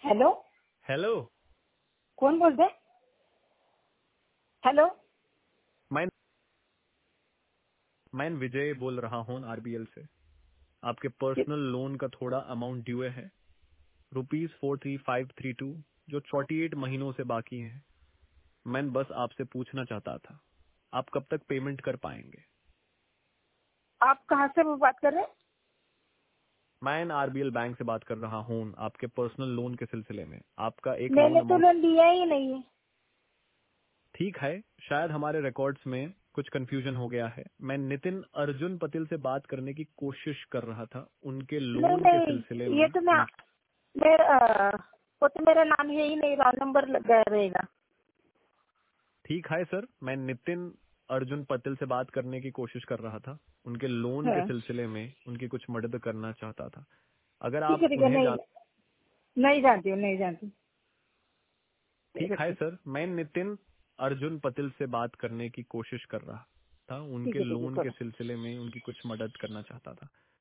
Hello, hello. कौन बोलते हैं? हेलो, मैं मैं विजय बोल रहा हूँ आरबीएल से। आपके पर्सनल लोन का थोड़ा अमाउंट ड्यू है, ₹43,532, जो 48 महीनों से बाकी है। मैं बस आपसे पूछना चाहता था, आप कब तक पेमेंट कर पाएंगे? आप कहाँ से बात कर रहे हैं? मैं आरबीएल बैंक से बात कर रहा हूँ आपके पर्सनल लोन के सिलसिले में। आपका एक लोन मैंने तो अमाउंट लोन लिया ही नहीं है। ठीक है, शायद हमारे रिकॉर्ड्स में कुछ कंफ्यूजन हो गया है। मैं नितिन अर्जुन पटेल से बात करने की कोशिश कर रहा था, उनके नहीं लोन के सिलसिले नहीं, ये में। तो वो तो मेरा नाम है ही नहीं, रॉन्ग नंबर लगा रहेगा। ठीक है सर, मैं नितिन अर्जुन पटेल से बात करने की कोशिश कर रहा था, उनके लोन के हाँ, सिलसिले में उनकी कुछ मदद करना चाहता था। अगर ठीक आप है ठीक है। उन्हें नहीं, जान नहीं जानती हूँ, नहीं जानती। ठीक ठीक है है ठीक सर, मैं नितिन अर्जुन पटेल से बात करने की कोशिश कर रहा था, ठीक उनके है ठीक है, लोन के करो। सिलसिले में उनकी कुछ मदद करना चाहता था।